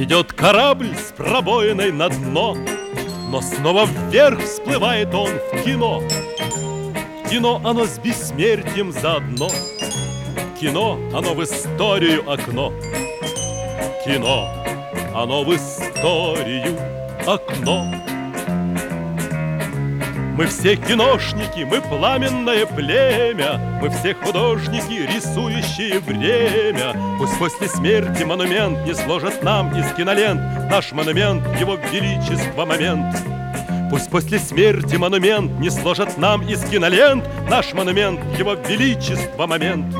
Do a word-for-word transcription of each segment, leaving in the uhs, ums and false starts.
Идет корабль с пробоиной на дно, но снова вверх всплывает он в кино. Кино, оно с бессмертием заодно. Кино, оно в историю окно. Кино, оно в историю окно. Мы все киношники, мы пламенное племя, мы все художники, рисующие время. Пусть после смерти монумент не сложат нам из кинолент наш монумент, его величество момент. Пусть после смерти монумент не сложат нам из кинолент наш монумент, его величество момент.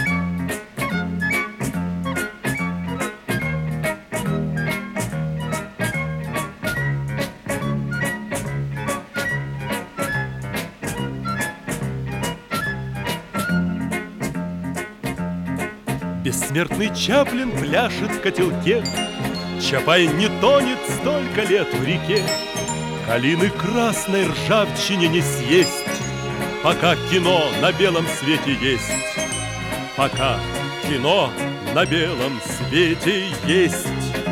Бессмертный Чаплин пляшет в котелке, Чапай не тонет столько лет в реке. Калины красной ржавчине не съесть, пока кино на белом свете есть. Пока кино на белом свете есть.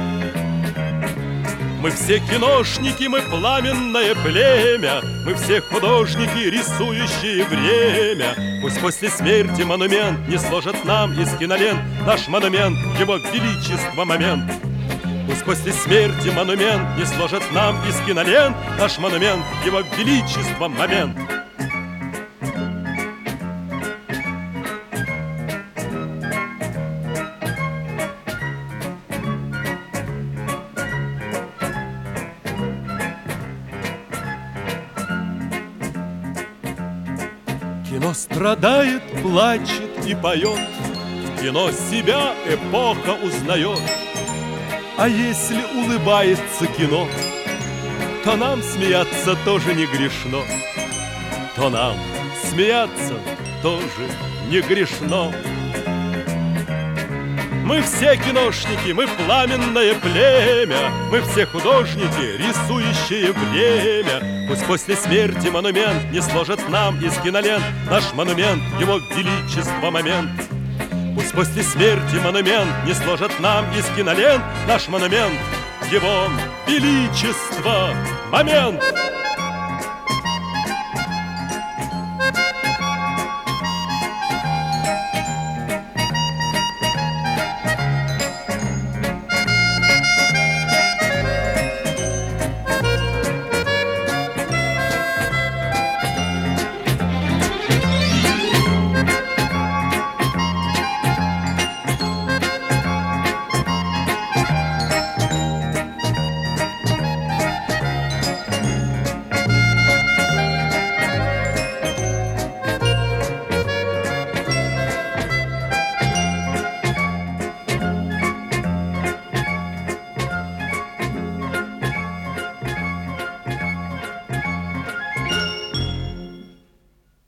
Мы все киношники, мы пламенное племя, мы все художники, рисующие время. Пусть после смерти монумент не сложат нам из кинолент наш монумент, его величество момент. Пусть после смерти монумент не сложат нам из кинолент наш монумент, его величество момент. Кино страдает, плачет и поет, в кино себя эпоха узнает. А если улыбается кино, то нам смеяться тоже не грешно. То нам смеяться тоже не грешно. Мы все киношники, мы пламенное племя, мы все художники, рисующие время. Пусть после смерти монумент не сложат нам из кинолент наш монумент, его величество момент. Пусть после смерти монумент не сложат нам из кинолент наш монумент, его величество момент.